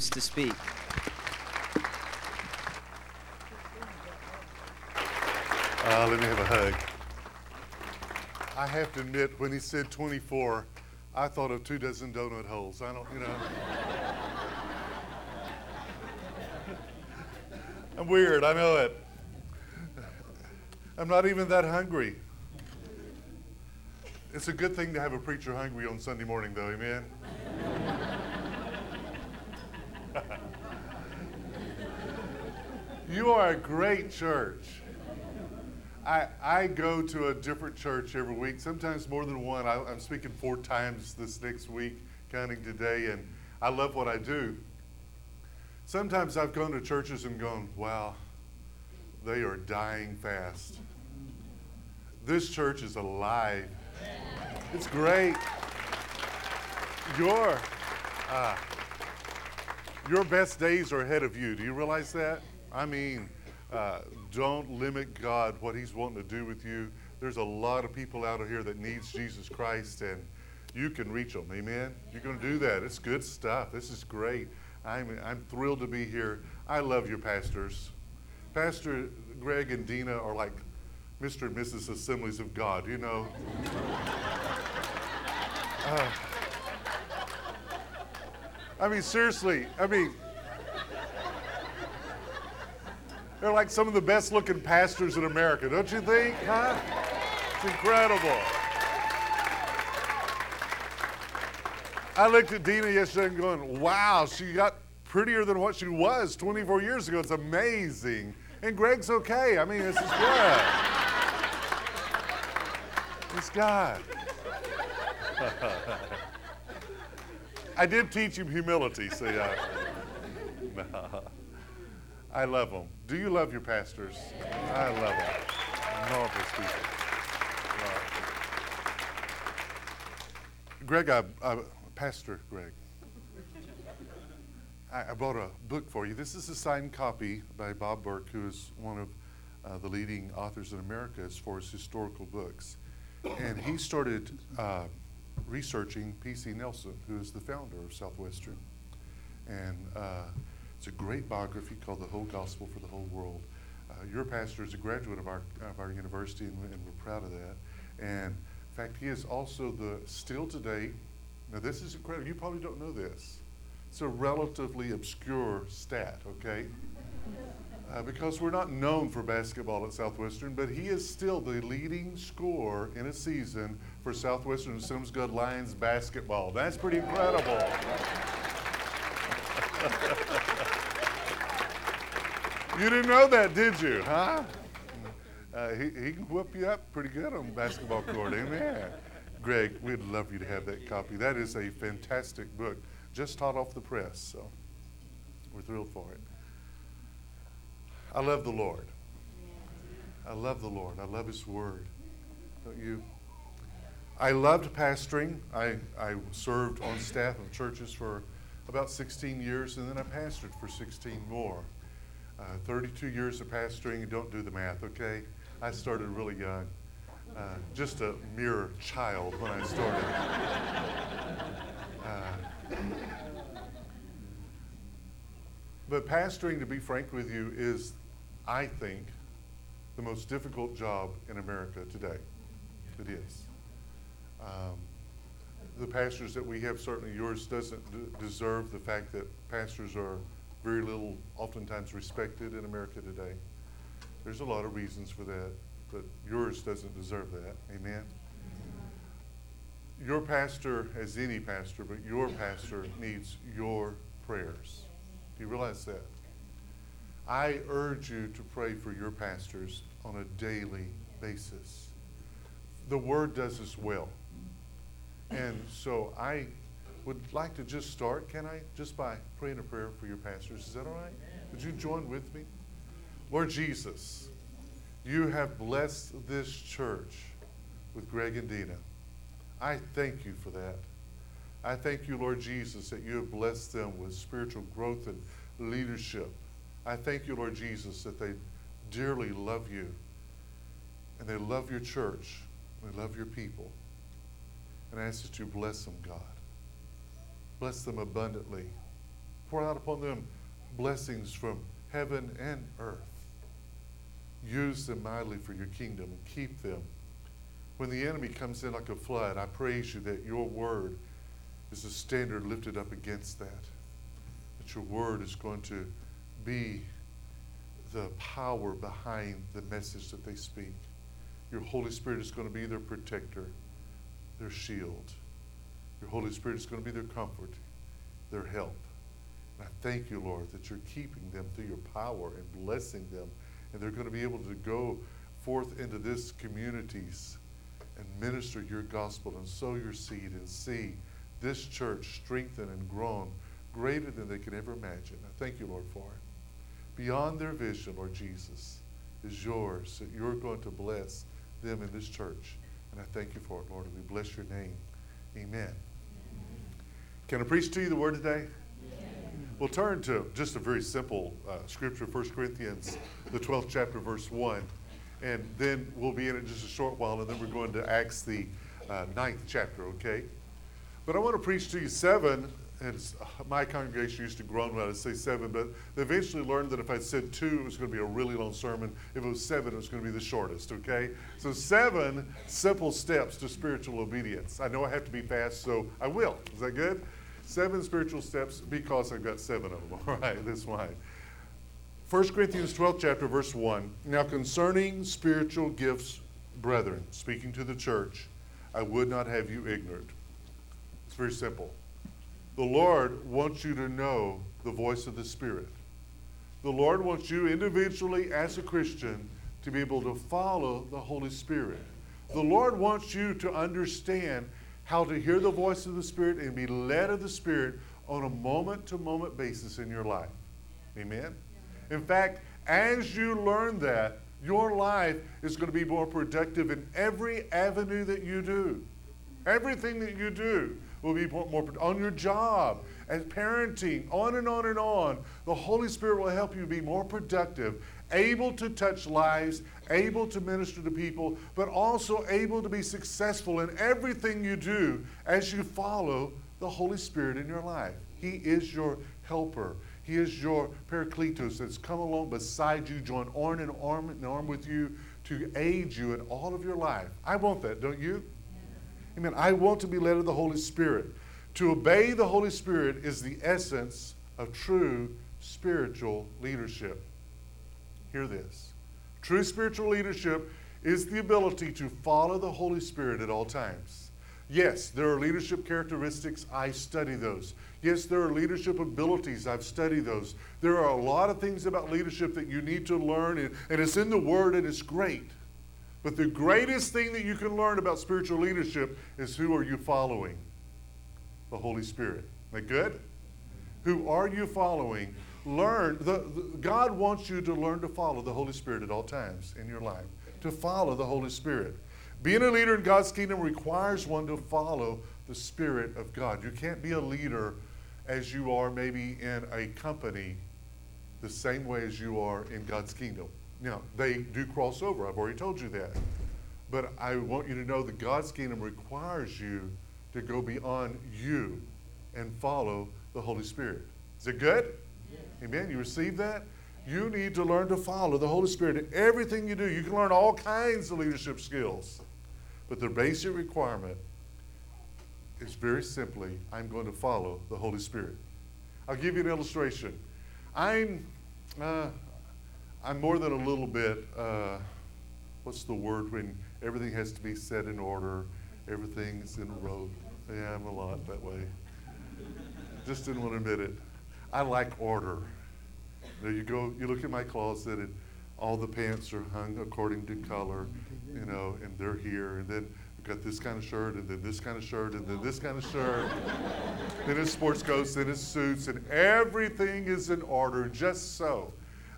James to speak. Let me have a hug. I have to admit, when he said 24, I thought of 24 donut holes. I don't, I'm weird, I know it. I'm not even that hungry. It's a good thing to have a preacher hungry on Sunday morning, though, amen? You are a great church. I go to a different church every week, sometimes more than one. I'm speaking 4 times this next week, counting today, and I love what I do. Sometimes I've gone to churches and gone, wow, they are dying fast. This church is alive. It's great. Your best days are ahead of you. Do you realize that? I mean, don't limit God, what he's wanting to do with you. There's a lot of people out here that needs Jesus Christ, and you can reach them. Amen? You're going to do that. It's good stuff. This is great. I'm thrilled to be here. I love your pastors. Pastor Greg and Dina are like Mr. and Mrs. Assemblies of God, you know. I mean, seriously, they're like some of the best looking pastors in America, don't you think? Huh? It's incredible. I looked at Dina yesterday and going, wow, she got prettier than what she was 24 years ago. It's amazing. And Greg's okay. I mean, this is good. It's God. I did teach him humility, see. I love them. Do you love your pastors? I love them. Marvelous people. Greg, Pastor Greg, I brought a book for you. This is a signed copy by Bob Burke, who is one of the leading authors in America as far as historical books. And he started researching P.C. Nelson, who is the founder of Southwestern. And it's a great biography called The Whole Gospel for the Whole World. Your pastor is a graduate of our university, and we're proud of that. And in fact, he is also still today, now this is incredible, you probably don't know this. It's a relatively obscure stat, okay? Because we're not known for basketball at Southwestern, but he is still the leading scorer in a season for Southwestern Assemblies of God Lions basketball. That's pretty incredible. You didn't know that, did you, huh? He can whoop you up pretty good on the basketball court, amen. Greg, we'd love you to have that copy. That is a fantastic book, just hot off the press, so we're thrilled for it. I love the Lord. I love the Lord. I love his word. Don't you? I loved pastoring. I served on staff of churches for about 16 years, and then I pastored for 16 more. 32 years of pastoring. Don't do the math, okay? I started really young. Just a mere child when I started. But pastoring, to be frank with you, is, I think, the most difficult job in America today. It is. The pastors that we have, certainly yours doesn't deserve the fact that pastors are very little, oftentimes respected in America today. There's a lot of reasons for that, but yours doesn't deserve that. Amen? Your pastor, as any pastor, but your pastor needs your prayers. Do you realize that? I urge you to pray for your pastors on a daily basis. The Word does as well. And so I would like to just start, can I, just by praying a prayer for your pastors. Is that all right? Would you join with me? Lord Jesus, you have blessed this church with Greg and Dina. I thank you for that. I thank you, Lord Jesus, that you have blessed them with spiritual growth and leadership. I thank you, Lord Jesus, that they dearly love you, and they love your church, and they love your people. And I ask that you bless them, God. Bless them abundantly. Pour out upon them blessings from heaven and earth. Use them mightily for your kingdom and keep them. When the enemy comes in like a flood, I praise you that your word is a standard lifted up against that. That your word is going to be the power behind the message that they speak. Your Holy Spirit is going to be their protector, their shield. Your Holy Spirit is going to be their comfort, their help. And I thank you, Lord, that you're keeping them through your power and blessing them. And they're going to be able to go forth into this communities and minister your gospel and sow your seed and see this church strengthened and grown greater than they could ever imagine. I thank you, Lord, for it. Beyond their vision, Lord Jesus, is yours, that you're going to bless them in this church. And I thank you for it, Lord, and we bless your name. Amen. Can I preach to you the word today? We'll turn to just a very simple scripture, 1 Corinthians, the 12th chapter, verse 1. And then we'll be in it just a short while, and then we're going to Acts, the 9th chapter, okay? But I want to preach to you 7, and my congregation used to groan when I would say 7, but they eventually learned that if I said 2, it was going to be a really long sermon. If it was 7, it was going to be the shortest, okay? So 7 simple steps to spiritual obedience. I know I have to be fast, so I will. Is that good? 7 spiritual steps because I've got 7 of them. All right, that's fine. 1 Corinthians 12th chapter, verse 1. Now concerning spiritual gifts, brethren, speaking to the church, I would not have you ignorant. It's very simple. The Lord wants you to know the voice of the Spirit. The Lord wants you individually as a Christian to be able to follow the Holy Spirit. The Lord wants you to understand how to hear the voice of the Spirit and be led of the Spirit on a moment-to-moment basis in your life. Amen? In fact, as you learn that, your life is going to be more productive in every avenue that you do. Everything that you do will be more on your job, and parenting, on and on and on. The Holy Spirit will help you be more productive, able to touch lives, able to minister to people, but also able to be successful in everything you do as you follow the Holy Spirit in your life. He is your helper. He is your Paracletos that's come along beside you, joined arm in arm with you to aid you in all of your life. I want that, don't you? Amen. I want to be led of the Holy Spirit. To obey the Holy Spirit is the essence of true spiritual leadership. Hear this. True spiritual leadership is the ability to follow the Holy Spirit at all times. Yes, there are leadership characteristics. I study those. Yes, there are leadership abilities. I've studied those. There are a lot of things about leadership that you need to learn, and it's in the Word, and it's great. But the greatest thing that you can learn about spiritual leadership is who are you following? The Holy Spirit. Isn't that good? Who are you following? Learn. God wants you to learn to follow the Holy Spirit at all times in your life. To follow the Holy Spirit. Being a leader in God's kingdom requires one to follow the Spirit of God. You can't be a leader as you are maybe in a company the same way as you are in God's kingdom. Now, they do cross over. I've already told you that. But I want you to know that God's kingdom requires you to go beyond you and follow the Holy Spirit. Is it good? Yes. Amen. You receive that? You need to learn to follow the Holy Spirit in everything you do. You can learn all kinds of leadership skills. But the basic requirement is very simply, I'm going to follow the Holy Spirit. I'll give you an illustration. I'm more than a little bit, what's the word when everything has to be set in order, everything's in a row. Yeah, I'm a lot that way. Just didn't want to admit it. I like order. You look at my closet and all the pants are hung according to color, and they're here, and then I've got this kind of shirt, and then this kind of shirt, and then this kind of shirt. Then it's sports coats, then it's suits, and everything is in order, just so.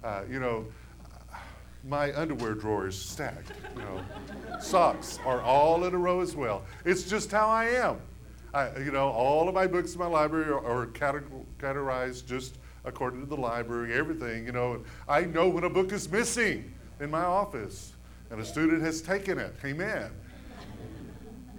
My underwear drawer is stacked. Socks are all in a row as well. It's just how I am. All of my books in my library are categorized just according to the library, everything, I know when a book is missing in my office and a student has taken it. Amen.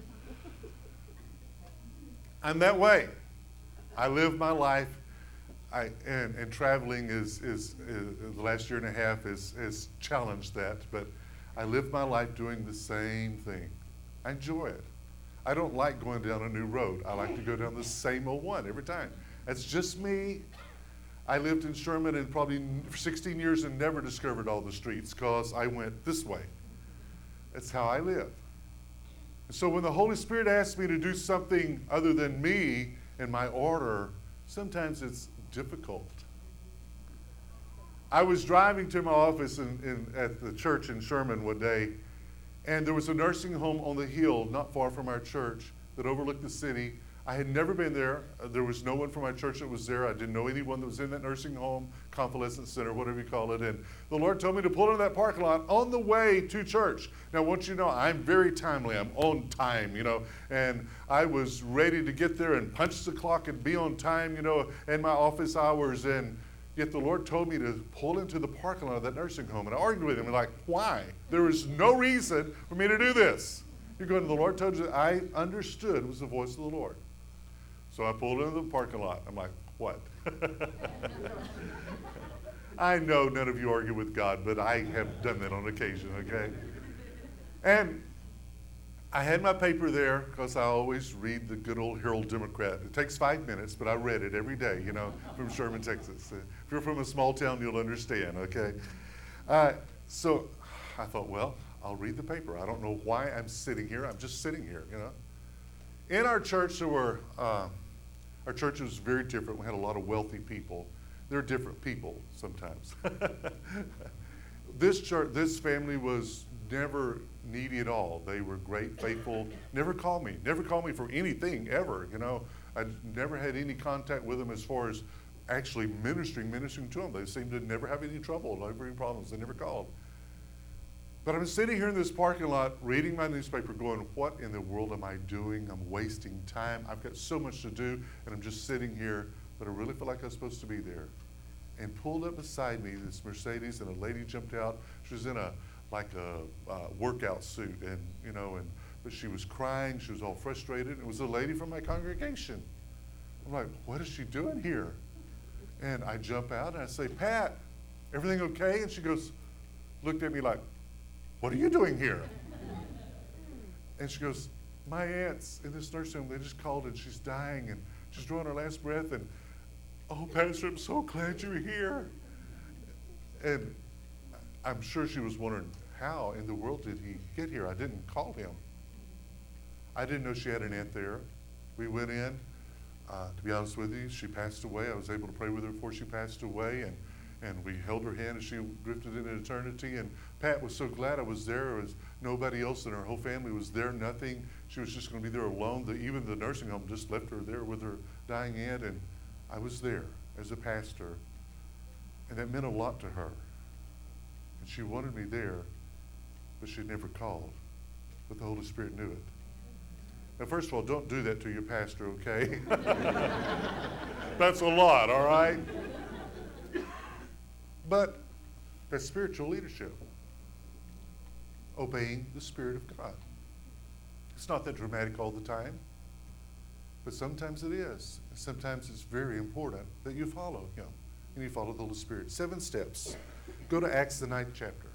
I'm that way. I live my life. and traveling is the last year and a half has challenged that, but I live my life doing the same thing. I enjoy it. I don't like going down a new road. I like to go down the same old one every time. That's just me. I lived in Sherman and probably for 16 years and never discovered all the streets because I went this way. That's how I live. And so when the Holy Spirit asks me to do something other than me and my order, sometimes it's difficult. I was driving to my office at the church in Sherman one day, and there was a nursing home on the hill not far from our church that overlooked the city. I had never been there. There was no one from my church that was there. I didn't know anyone that was in that nursing home, convalescent center, whatever you call it. And the Lord told me to pull into that parking lot on the way to church. Now, I want you to know, I'm very timely. I'm on time, and I was ready to get there and punch the clock and be on time, in my office hours. And yet the Lord told me to pull into the parking lot of that nursing home. And I argued with him, like, why? There was no reason for me to do this. You're going to the Lord told you. I understood it was the voice of the Lord. So I pulled into the parking lot. I'm like, what? I know none of you argue with God, but I have done that on occasion, okay? And I had my paper there because I always read the good old Herald Democrat. It takes 5 minutes, but I read it every day, from Sherman, Texas. If you're from a small town, you'll understand, okay? So I thought, well, I'll read the paper. I don't know why I'm sitting here. I'm just sitting here, In our church, our church was very different. We had a lot of wealthy people. They're different people sometimes. This family was never needy at all. They were great, faithful, never called me for anything ever, I never had any contact with them as far as actually ministering to them. They seemed to never have any trouble, never any problems. They never called. But I'm sitting here in this parking lot reading my newspaper going, what in the world am I doing? I'm wasting time. I've got so much to do, and I'm just sitting here, but I really feel like I'm supposed to be there. And pulled up beside me this Mercedes, and a lady jumped out. She was in a workout suit, but she was crying. She was all frustrated. It was a lady from my congregation. I'm like, what is she doing here? And I jump out, and I say, Pat, everything okay? And she looked at me like, what are you doing here? And she goes, my aunt's in this nursing home. They just called and she's dying and she's drawing her last breath. And, oh, Pastor, I'm so glad you're here. And I'm sure she was wondering, how in the world did he get here? I didn't call him. I didn't know she had an aunt there. We went in. To be honest with you, she passed away. I was able to pray with her before she passed away. And we held her hand as she drifted into eternity. And Pat was so glad I was there. There was nobody else, and her whole family was there, nothing. She was just going to be there alone. Even the nursing home just left her there with her dying aunt, and I was there as a pastor. And that meant a lot to her. And she wanted me there, but she never called. But the Holy Spirit knew it. Now, first of all, don't do that to your pastor, okay? That's a lot, all right? But that's spiritual leadership, obeying the Spirit of God. It's not that dramatic all the time, but sometimes it is. Sometimes it's very important that you follow Him and you follow the Holy Spirit. 7 steps. Go to Acts, the 9th chapter.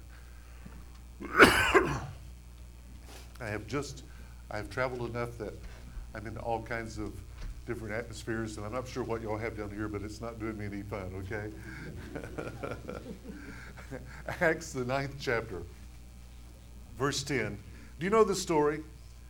I have traveled enough that I'm in all kinds of different atmospheres, and I'm not sure what y'all have down here, but it's not doing me any fun, okay? Acts, the 9th chapter, verse 10. Do you know the story?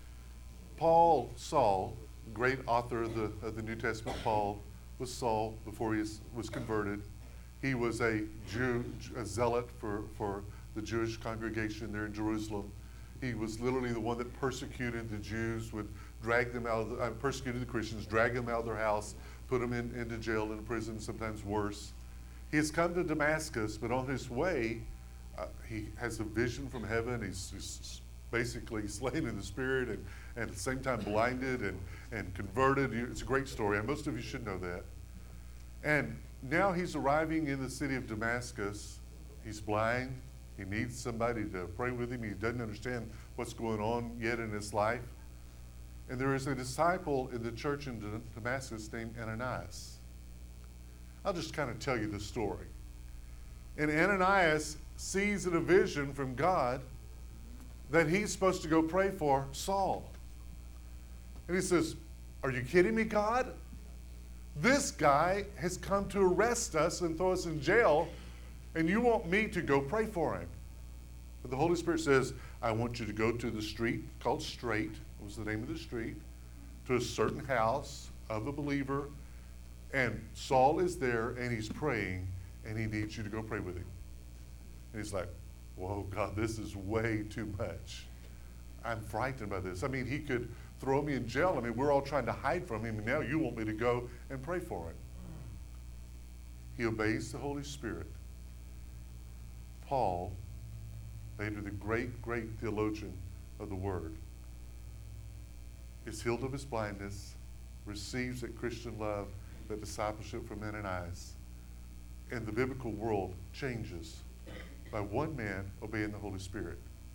Saul, great author of the New Testament, Paul, was Saul before he was converted. He was a Jew, a zealot for the Jewish congregation there in Jerusalem. He was literally the one that persecuted the Jews, would drag them out, persecuted the Christians, drag them out of their house, put them into jail and prison, sometimes worse. He has come to Damascus, but on his way, he has a vision from heaven. He's basically slain in the Spirit and at the same time blinded and converted. It's a great story, and most of you should know that. And now he's arriving in the city of Damascus. He's blind. He needs somebody to pray with him. He doesn't understand what's going on yet in his life. And there is a disciple in the church in Damascus named Ananias. I'll just kind of tell you the story. And Ananias sees in a vision from God that he's supposed to go pray for Saul. And he says, are you kidding me, God? This guy has come to arrest us and throw us in jail, and you want me to go pray for him. But the Holy Spirit says, I want you to go to the street called Straight, was the name of the street, to a certain house of a believer, and Saul is there, and he's praying, and he needs you to go pray with him. And he's like, whoa, God, this is way too much. I'm frightened by this. I mean, he could throw me in jail. I mean, we're all trying to hide from him, and now you want me to go and pray for him. He obeys the Holy Spirit. Paul, later the great, great theologian of the Word, is healed of his blindness, receives that Christian love, that discipleship from Ananias, and the biblical world changes by one man obeying the Holy Spirit.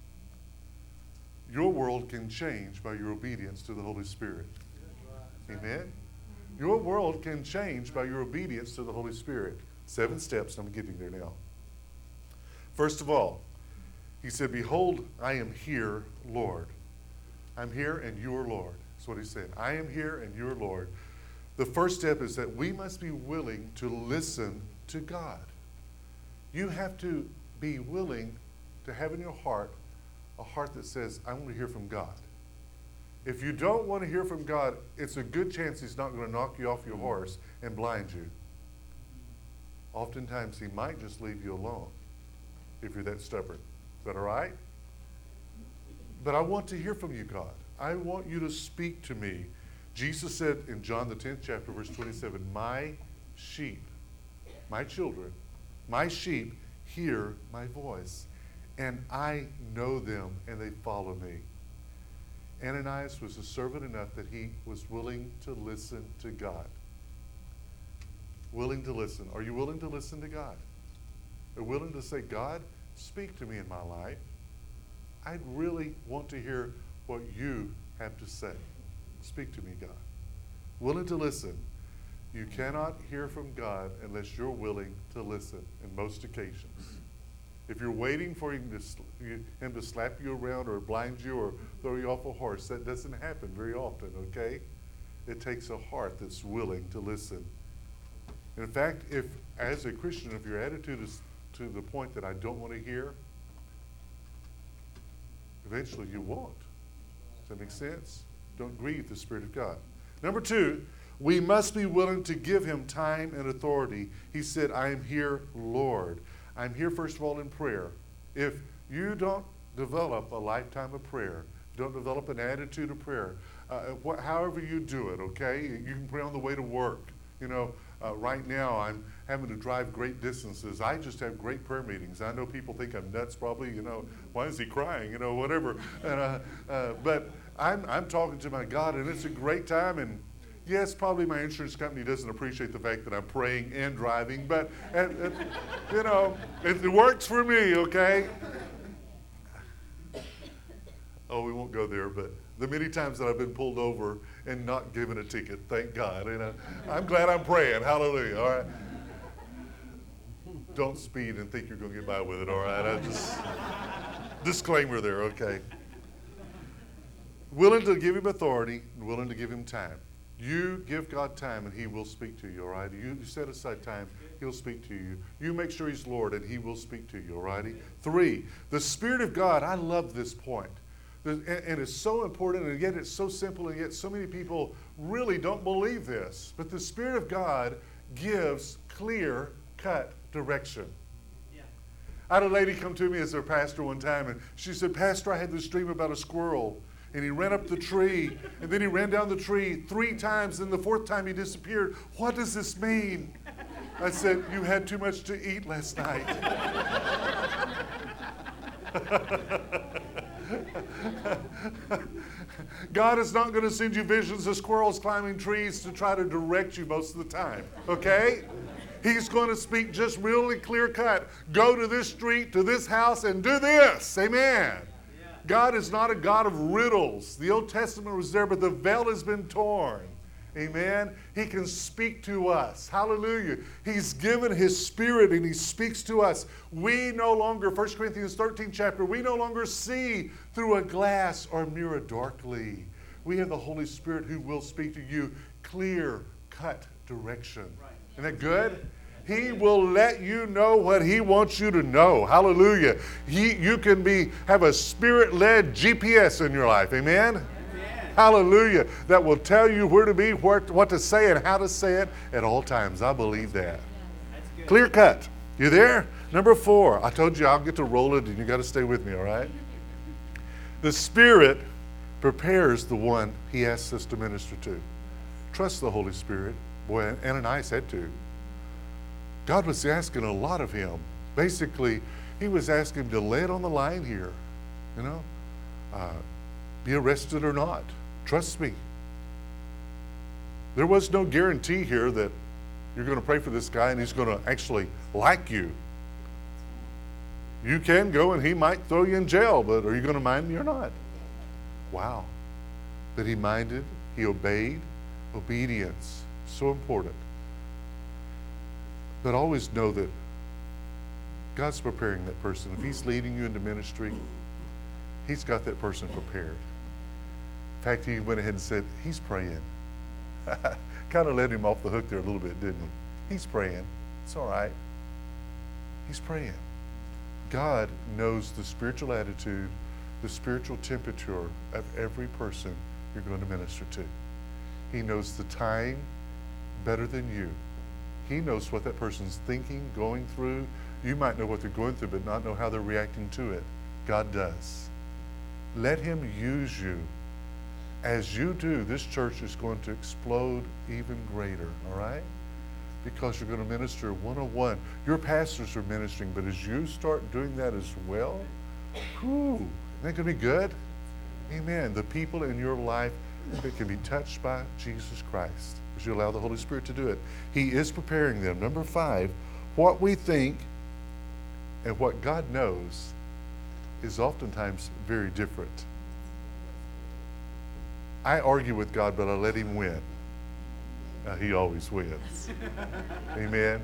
Your world can change by your obedience to the Holy Spirit. Amen? Your world can change by your obedience to the Holy Spirit. 7 steps, and I'm getting there now. First of all, he said, behold, I am here, Lord. I'm here and you are Lord. That's what he said. I am here and you are Lord. The first step is that we must be willing to listen to God. You have to be willing to have in your heart a heart that says, I want to hear from God. If you don't want to hear from God, it's a good chance he's not going to knock you off your horse and blind you. Oftentimes he might just leave you alone if you're that stubborn. Is that all right? But I want to hear from you, God. I want you to speak to me. Jesus said in John the 10th chapter, verse 27, my sheep, my children, my sheep hear my voice, and I know them, and they follow me. Ananias was a servant enough that he was willing to listen to God. Willing to listen. Are you willing to listen to God? Are you willing to say, God, speak to me in my life? I really want to hear what you have to say. Speak to me, God. Willing to listen. You cannot hear from God unless you're willing to listen in most occasions. If you're waiting for him to slap you around or blind you or throw you off a horse, that doesn't happen very often, okay? It takes a heart that's willing to listen. In fact, if as a Christian, if your attitude is to the point that I don't want to hear, eventually you won't. Does that make sense? Don't grieve the Spirit of God. Number 2, we must be willing to give him time and authority. He said, I am here, Lord. I'm here, first of all, in prayer. If you don't develop a lifetime of prayer, don't develop an attitude of prayer, however you do it, okay? You can pray on the way to work. You know, right now I'm having to drive great distances. I just have great prayer meetings. I know people think I'm nuts probably, you know, why is he crying, you know, whatever. But I'm talking to my God, and it's a great time. And yes, probably my insurance company doesn't appreciate the fact that I'm praying and driving, but, you know, it works for me, okay? Oh, we won't go there, but the many times that I've been pulled over and not given a ticket, thank God. And I'm glad I'm praying. Hallelujah, all right? Don't speed and think you're going to get by with it, all right? I just, disclaimer there, okay? Willing to give him authority and willing to give him time. You give God time and he will speak to you, all right? You set aside time, he'll speak to you. You make sure he's Lord and he will speak to you, all righty? 3, the Spirit of God. I love this point. And it's so important, and yet it's so simple, and yet so many people really don't believe this. But the Spirit of God gives clear-cut direction. Yeah. I had a lady come to me as their pastor one time, and she said, Pastor, I had this dream about a squirrel. And he ran up the tree, and then he ran down the tree 3 times, and the 4th time he disappeared. What does this mean? I said, you had too much to eat last night. God is not going to send you visions of squirrels climbing trees to try to direct you most of the time, okay? He's going to speak just really clear cut. Go to this street, to this house, and do this. Amen. God is not a God of riddles. The Old Testament was there, but the veil has been torn. Amen. He can speak to us. Hallelujah. He's given his spirit and he speaks to us. We no longer, 1 Corinthians 13 chapter, we no longer see through a glass or mirror darkly. We have the Holy Spirit who will speak to you clear cut direction. Isn't that good? He will let you know what he wants you to know. Hallelujah. You can have a spirit-led GPS in your life. Amen? Hallelujah. That will tell you where to be, what to say, and how to say it at all times. I believe that. Clear cut. You there? Number 4. I told you I'll get to roll it, and you got to stay with me, all right? The Spirit prepares the one he asks us to minister to. Trust the Holy Spirit. Boy, Ananias had to. God was asking a lot of him. Basically, he was asking him to lay it on the line here. You know, be arrested or not. Trust me. There was no guarantee here that you're going to pray for this guy and he's going to actually like you. You can go and he might throw you in jail, but are you going to mind me or not? Wow. That he minded, he obeyed. Obedience, so important. But always know that God's preparing that person. If he's leading you into ministry, he's got that person prepared. In fact, he went ahead and said, he's praying. Kind of let him off the hook there a little bit, didn't he? He's praying. It's all right. He's praying. God knows the spiritual attitude, the spiritual temperature of every person you're going to minister to. He knows the time better than you. He knows what that person's thinking, going through. You might know what they're going through, but not know how they're reacting to it. God does. Let him use you. As you do, this church is going to explode even greater, all right? Because you're going to minister one-on-one. Your pastors are ministering, but as you start doing that as well, isn't that going to be good? Amen. The people in your life that can be touched by Jesus Christ as you allow the Holy Spirit to do it. He is preparing them. Number 5, what we think and what God knows is oftentimes very different. I argue with God, but I let him win. He always wins. Amen.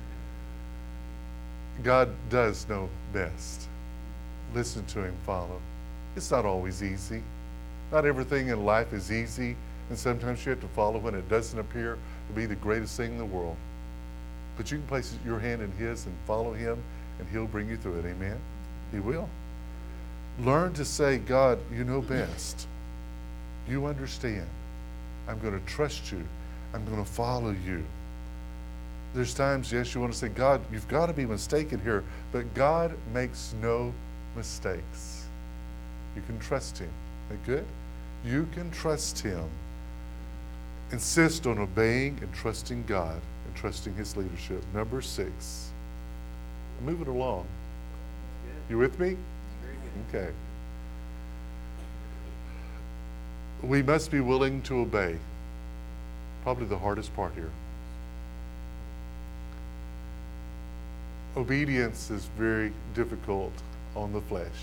God does know best. Listen to him, follow. It's not always easy. Not everything in life is easy, and sometimes you have to follow when it doesn't appear to be the greatest thing in the world. But you can place your hand in his and follow him, and he'll bring you through it. Amen? He will. Learn to say, God, you know best. You understand. I'm going to trust you. I'm going to follow you. There's times, yes, you want to say, God, you've got to be mistaken here, but God makes no mistakes. You can trust him. Isn't that good? You can trust him. Insist on obeying and trusting God and trusting his leadership. Number 6. Move it along. You with me? Okay. We must be willing to obey. Probably the hardest part here. Obedience is very difficult on the flesh.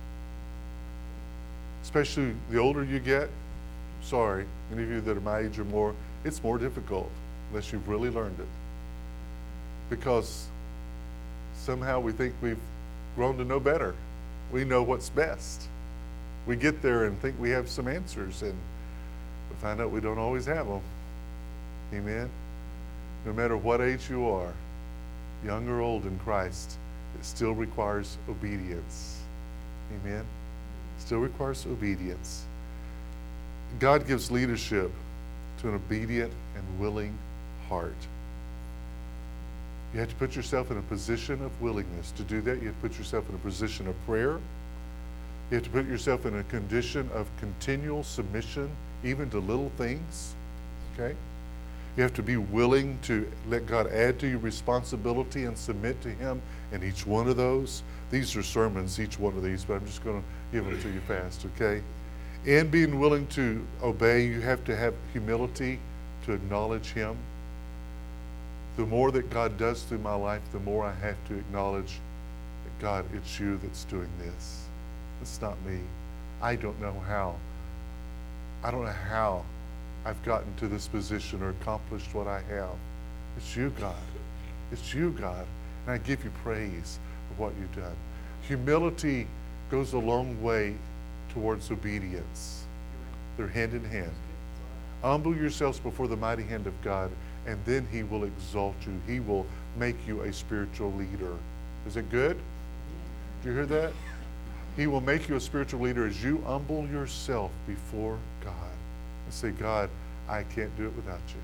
Especially the older you get, sorry, any of you that are my age or more, it's more difficult unless you've really learned it. Because somehow we think we've grown to know better. We know what's best. We get there and think we have some answers, and we find out we don't always have them. Amen? No matter what age you are, young or old in Christ, it still requires obedience. Amen? Still requires obedience. God gives leadership to an obedient and willing heart. You have to put yourself in a position of willingness. To do that, you have to put yourself in a position of prayer. You have to put yourself in a condition of continual submission, even to little things. Okay? You have to be willing to let God add to your responsibility and submit to him in each one of those. These are sermons, each one of these, but I'm just going to give them to you fast, okay? And being willing to obey, you have to have humility to acknowledge him. The more that God does through my life, the more I have to acknowledge that, God, it's you that's doing this. It's not me. I don't know how I've gotten to this position or accomplished what I have. It's you, God. It's you, God. And I give you praise for what you've done. Humility goes a long way towards obedience. They're hand in hand. Humble yourselves before the mighty hand of God, and then he will exalt you. He will make you a spiritual leader. Is it good? Do you hear that? He will make you a spiritual leader as you humble yourself before God and say, God, I can't do it without you.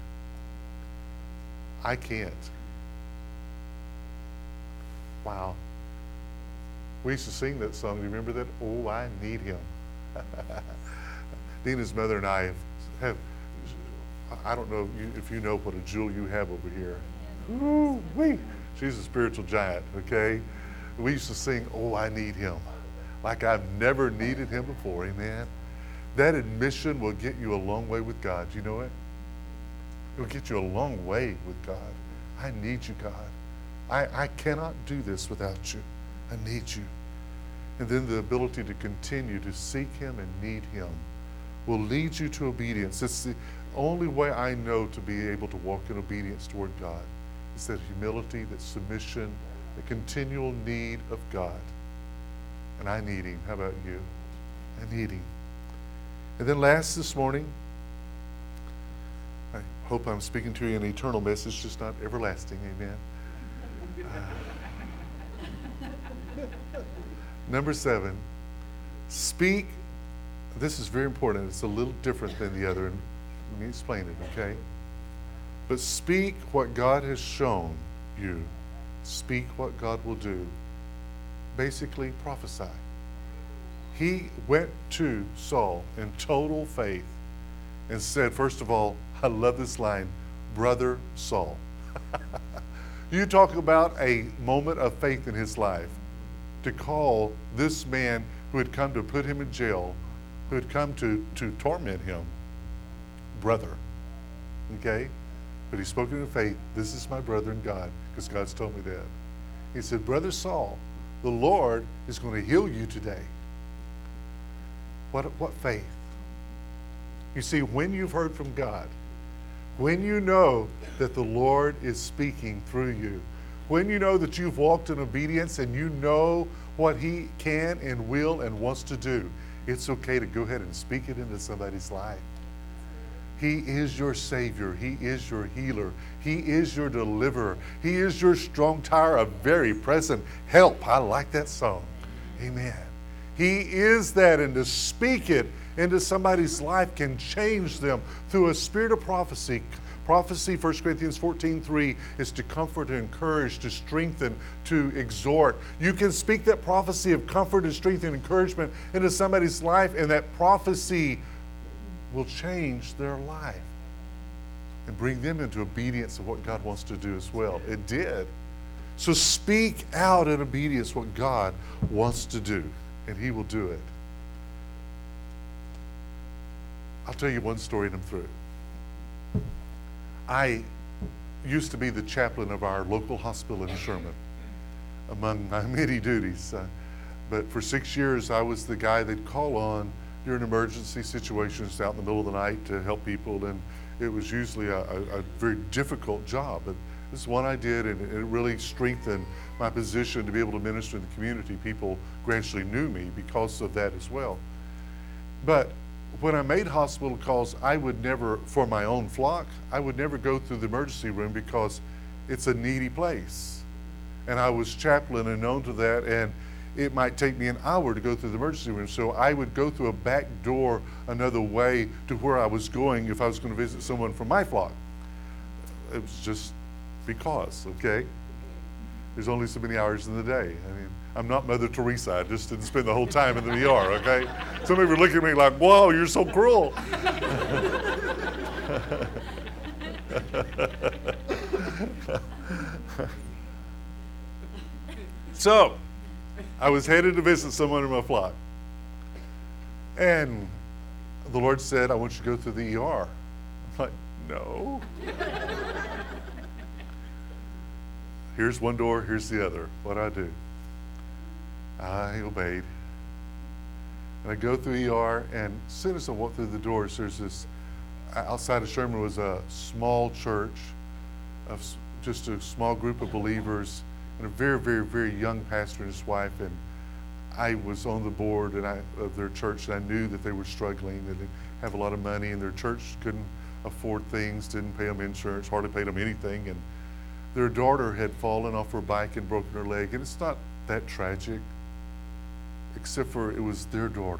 I can't. Wow. We used to sing that song. Do you remember that? Oh, I need him. Dina's mother and I have I don't know if you know what a jewel you have over here. Ooh-wee. She's a spiritual giant, okay? We used to sing, oh, I need him, like I've never needed him before, amen? That admission will get you a long way with God. You know it? It'll get you a long way with God. I need you, God. I cannot do this without you. I need you. And then the ability to continue to seek him and need him will lead you to obedience. It's the only way I know to be able to walk in obedience toward God. It's that humility, that submission, the continual need of God. And I need him. How about you? I need him. And then last this morning, I hope I'm speaking to you an eternal message, just not everlasting. Amen. Number 7, speak. This is very important. It's a little different than the other. And let me explain it, okay? But speak what God has shown you. Speak what God will do. Basically, prophesy. He went to Saul in total faith and said, first of all, I love this line, Brother Saul. You talk about a moment of faith in his life to call this man who had come to put him in jail, who had come to torment him, brother. Okay? But he spoke in faith, this is my brother in God, because God's told me that. He said, Brother Saul, the Lord is going to heal you today. What faith? You see, when you've heard from God, when you know that the Lord is speaking through you, when you know that you've walked in obedience and you know what he can and will and wants to do, it's okay to go ahead and speak it into somebody's life. He is your Savior. He is your healer. He is your deliverer. He is your strong tower, a very present help. I like that song. Amen. He is that, and to speak it into somebody's life can change them through a spirit of prophecy. Prophecy, 1 Corinthians 14:3, is to comfort, to encourage, to strengthen, to exhort. You can speak that prophecy of comfort and strength and encouragement into somebody's life, and that prophecy will change their life and bring them into obedience of what God wants to do as well. It did. So speak out in obedience what God wants to do, and he will do it. I'll tell you one story and I'm through. I used to be the chaplain of our local hospital in Sherman, among my many duties. But for 6 years, I was the guy they'd call on during emergency situations out in the middle of the night to help people, and it was usually a very difficult job. But this is one I did, and it really strengthened my position to be able to minister in the community. People gradually knew me because of that as well. But when I made hospital calls, I would never, for my own flock, I would never go through the emergency room because it's a needy place. And I was chaplain and known to that, and it might take me an hour to go through the emergency room. So I would go through a back door another way to where I was going if I was going to visit someone from my flock. It was just because, okay? There's only so many hours in the day. I mean, I'm not Mother Teresa. I just didn't spend the whole time in the ER, okay? Some of you are looking at me like, whoa, you're so cruel. So, I was headed to visit someone in my flock. And the Lord said, I want you to go through the ER. I'm like, no. Here's one door, here's the other. What'd I do? I obeyed. And I go through ER, and as soon as I walk through the doors, there's this, outside of Sherman was a small church of just a small group of believers and a very, very, very young pastor and his wife. And I was on the board of their church, and I knew that they were struggling. They didn't have a lot of money, and their church couldn't afford things, didn't pay them insurance, hardly paid them anything. And their daughter had fallen off her bike and broken her leg. And it's not that tragic, except for it was their daughter.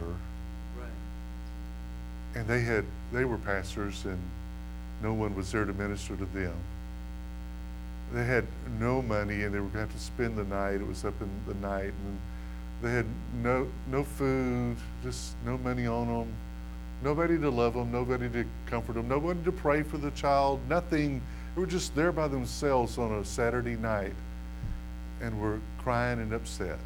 Right. And they were pastors, and no one was there to minister to them. They had no money, and they were going to have to spend the night. It was up in the night, and they had no food, just no money on them, nobody to love them, nobody to comfort them, nobody to pray for the child, nothing. They were just there by themselves on a Saturday night, and were crying and upset.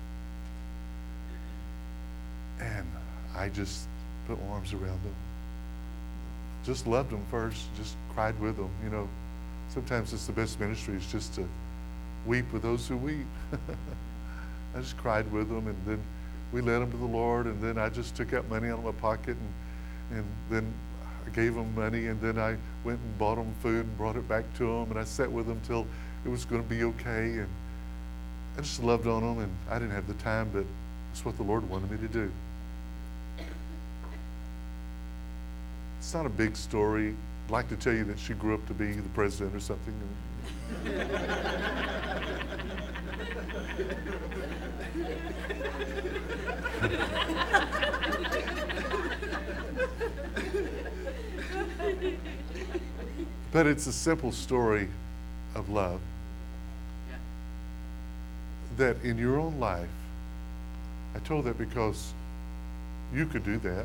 And I just put my arms around them, just loved them first, just cried with them. You know, sometimes it's the best ministry is just to weep with those who weep. I just cried with them, and then we led them to the Lord, and then I just took out money out of my pocket, and then I gave them money, and then I went and bought them food and brought it back to them, and I sat with them till it was going to be okay, and I just loved on them, and I didn't have the time, but it's what the Lord wanted me to do. It's not a big story. I'd like to tell you that she grew up to be the president or something. But it's a simple story of love. That in your own life, I told that because you could do that.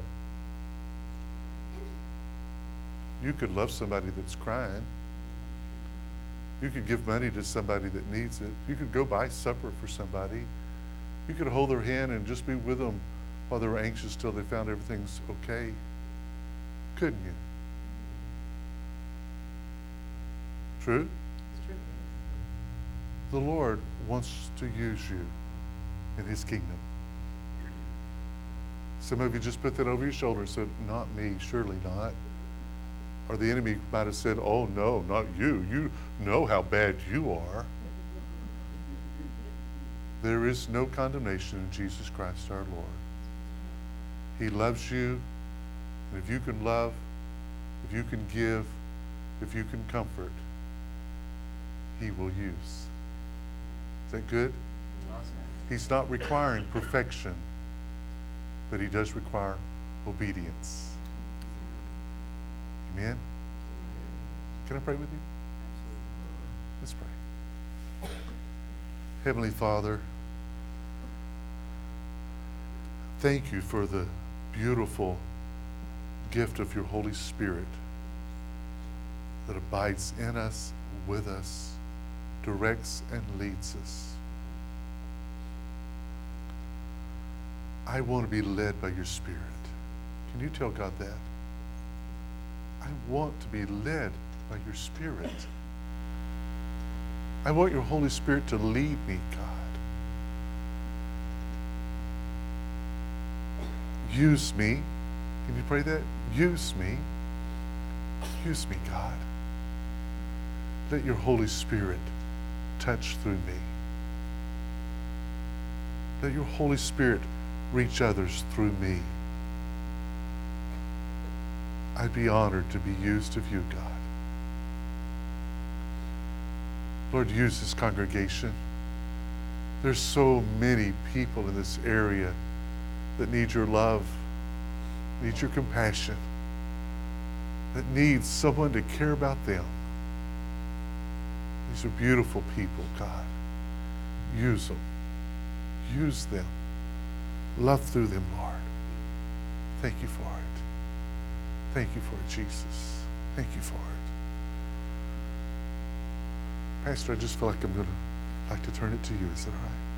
You could love somebody that's crying. You could give money to somebody that needs it. You could go buy supper for somebody. You could hold their hand and just be with them while they were anxious till they found everything's okay. Couldn't you? True? It's true. The Lord wants to use you in His kingdom. Some of you just put that over your shoulder and said, not me, surely not. Or the enemy might have said, oh no, not you. You know how bad you are. There is no condemnation in Jesus Christ our Lord. He loves you, and if you can love, if you can give, if you can comfort, He will use. Is that good? Awesome. He's not requiring perfection, but He does require obedience. Amen? Can I pray with you? Let's pray. Heavenly Father, thank you for the beautiful gift of your Holy Spirit that abides in us, with us, directs and leads us. I want to be led by your Spirit. Can you tell God that? I want to be led by your Spirit. I want your Holy Spirit to lead me, God. Use me. Can you pray that? Use me. Use me, God. Let your Holy Spirit touch through me. Let your Holy Spirit reach others through me. I'd be honored to be used of you, God. Lord, use this congregation. There's so many people in this area that need your love, need your compassion, that need someone to care about them. These are beautiful people, God. Use them. Use them. Love through them, Lord. Thank you for it. Thank you for it, Jesus. Thank you for it. Pastor, I just feel like I'm going to like to turn it to you. Is that all right?